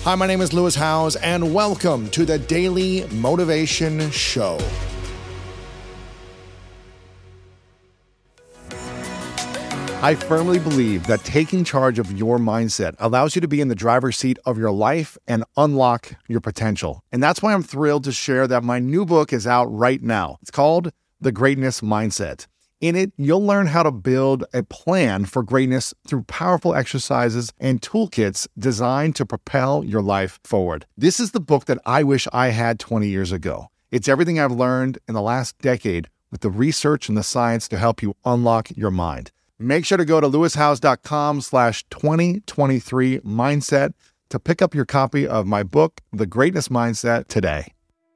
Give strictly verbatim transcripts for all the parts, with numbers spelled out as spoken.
Hi, my name is Lewis Howes, and welcome to the Daily Motivation Show. I firmly believe that taking charge of your mindset allows you to be in the driver's seat of your life and unlock your potential. And that's why I'm thrilled to share that my new book is out right now. It's called The Greatness Mindset. In it, you'll learn how to build a plan for greatness through powerful exercises and toolkits designed to propel your life forward. This is the book that I wish I had twenty years ago. It's everything I've learned in the last decade with the research and the science to help you unlock your mind. Make sure to go to lewishowes.com slash 2023 mindset to pick up your copy of my book, The Greatness Mindset, today.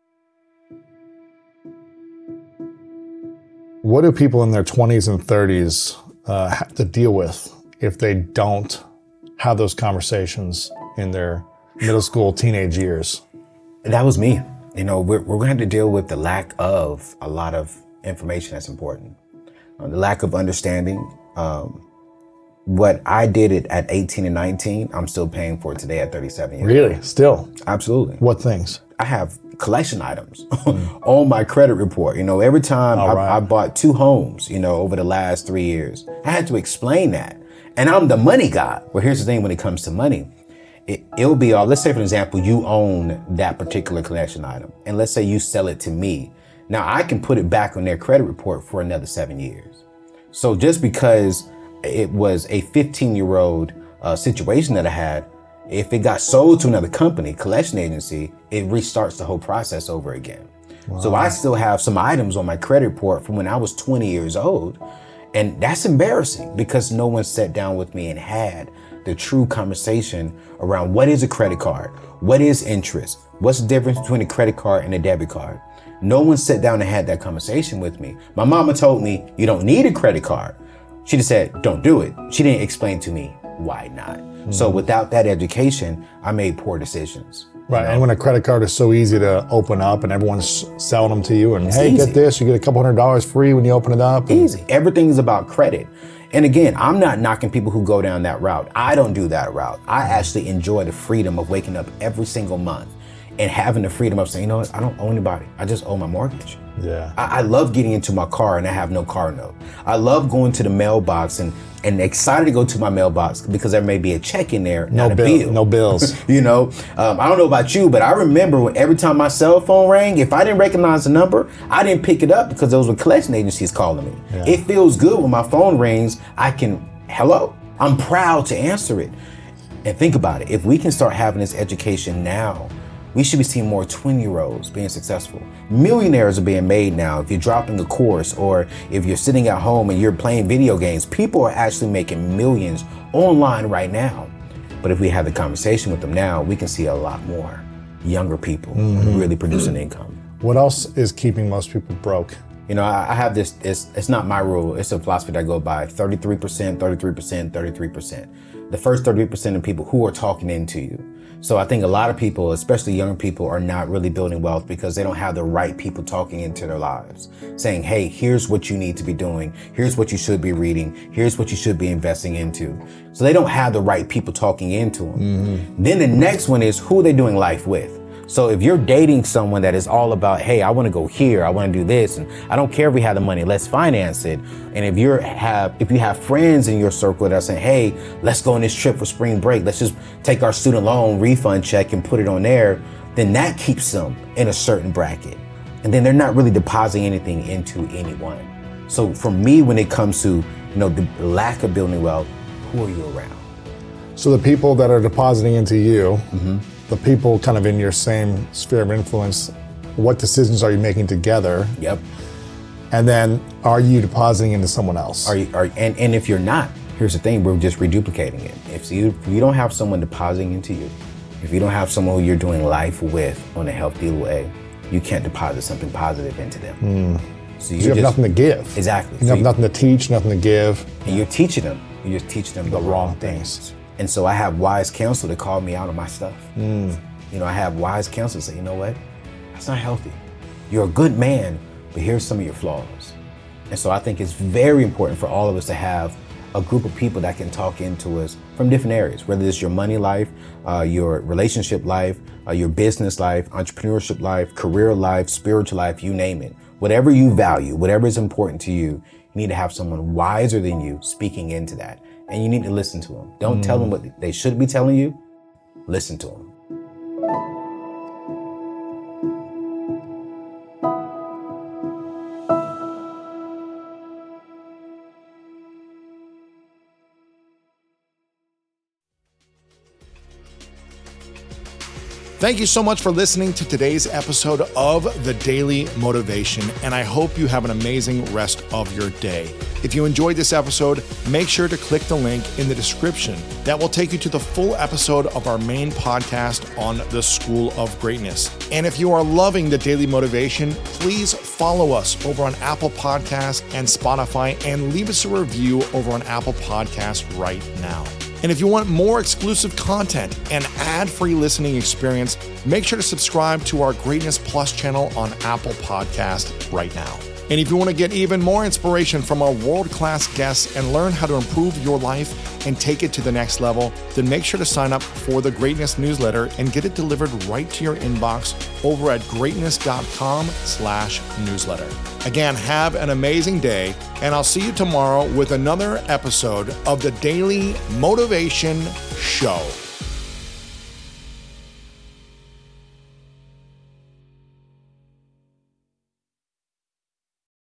What do people in their twenties and thirties uh, have to deal with if they don't have those conversations in their middle school, teenage years? That was me. You know, we're, we're going to have to deal with the lack of a lot of information that's important. Uh, the lack of understanding. Um, what I did it at eighteen and nineteen, I'm still paying for it today at thirty-seven years. Really? Still? Absolutely. What things? I have collection items mm. on my credit report. You know, every time I, right. I bought two homes, you know, over the last three years, I had to explain that. And I'm the money guy. Well, here's the thing when it comes to money. It, it'll be all, let's say, for example, you own that particular collection item. And let's say you sell it to me. Now I can put it back on their credit report for another seven years. So just because it was a fifteen year old uh, situation that I had, if it got sold to another company, collection agency, it restarts the whole process over again. Wow. So I still have some items on my credit report from when I was twenty years old. And that's embarrassing because no one sat down with me and had the true conversation around what is a credit card? What is interest? What's the difference between a credit card and a debit card? No one sat down and had that conversation with me. My mama told me, you don't need a credit card. She just said, don't do it. She didn't explain to me why not. Mm-hmm. So without that education, I made poor decisions. Right, You know? and when a credit card is so easy to open up and everyone's selling them to you and, It's hey, easy. get this, you get a couple hundred dollars free when you open it up. And Easy. Everything is about credit. And again, I'm not knocking people who go down that route. I don't do that route. I actually enjoy the freedom of waking up every single month and having the freedom of saying, you know what, I don't owe anybody. I just owe my mortgage. Yeah. I, I love getting into my car and I have no car note. I love going to the mailbox and, and excited to go to my mailbox because there may be a check in there, No not bill, a bill. no bills. You know, um, I don't know about you, but I remember when every time my cell phone rang, if I didn't recognize the number, I didn't pick it up because those were collection agencies calling me. Yeah. It feels good when my phone rings. I can, hello? I'm proud to answer it. And think about it. If we can start having this education now, we should be seeing more twenty year olds being successful. Millionaires are being made now. If you're dropping a course or if you're sitting at home and you're playing video games, people are actually making millions online right now. But if we have the conversation with them now, we can see a lot more younger people mm-hmm. really producing income. What else is keeping most people broke? You know, I, I have this, it's, it's not my rule. It's a philosophy that I go by, thirty-three percent, thirty-three percent, thirty-three percent. The first thirty-three percent of people who are talking into you. So I think a lot of people, especially younger people, are not really building wealth because they don't have the right people talking into their lives, saying, hey, here's what you need to be doing. Here's what you should be reading. Here's what you should be investing into. So they don't have the right people talking into them. Mm-hmm. Then the next one is who are they doing life with? So if you're dating someone that is all about, hey, I want to go here, I want to do this, and I don't care if we have the money, let's finance it. And if you're have if you have friends in your circle that are saying, hey, let's go on this trip for spring break, let's just take our student loan refund check and put it on there, then that keeps them in a certain bracket. And then they're not really depositing anything into anyone. So for me, when it comes to, you know, the lack of building wealth, who are you around? So the people that are depositing into you, Mm-hmm. the people kind of in your same sphere of influence, what decisions are you making together? Yep. And then are you depositing into someone else? Are you, are, and, and if you're not, here's the thing, we're just reduplicating it. If you, if you don't have someone depositing into you, if you don't have someone who you're doing life with on a healthy way, you can't deposit something positive into them. Mm. So you have just, nothing to give. Exactly. You So have you- nothing to teach, nothing to give. And you're teaching them. You're just teaching them the, The wrong wrong things. things. And so I have wise counsel to call me out on my stuff. Mm. You know, I have wise counsel to say, you know what? That's not healthy. You're a good man, but here's some of your flaws. And so I think it's very important for all of us to have a group of people that can talk into us from different areas, whether it's your money life, uh, your relationship life, uh, your business life, entrepreneurship life, career life, spiritual life, you name it. Whatever you value, whatever is important to you, you need to have someone wiser than you speaking into that. And you need to listen to them. Don't mm. tell them what they should be telling you. Listen to them. Thank you so much for listening to today's episode of The Daily Motivation, and I hope you have an amazing rest of your day. If you enjoyed this episode, make sure to click the link in the description. That will take you to the full episode of our main podcast on the School of Greatness. And if you are loving The Daily Motivation, please follow us over on Apple Podcasts and Spotify, and leave us a review over on Apple Podcasts right now. And if you want more exclusive content and ad-free listening experience, make sure to subscribe to our Greatness Plus channel on Apple Podcast right now. And if you want to get even more inspiration from our world-class guests and learn how to improve your life and take it to the next level, then make sure to sign up for the Greatness newsletter and get it delivered right to your inbox over at greatness.com slash newsletter. Again, have an amazing day, and I'll see you tomorrow with another episode of the Daily Motivation Show.